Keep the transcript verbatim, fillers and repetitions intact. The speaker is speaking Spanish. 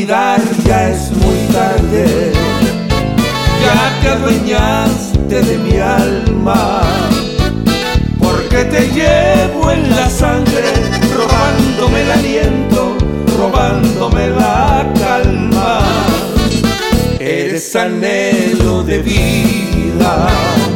olvidar ya es muy tarde, ya te adueñaste de mi alma, porque te llevo en la sangre, robándome el aliento, robándome la calma. Eres anhelo de vida.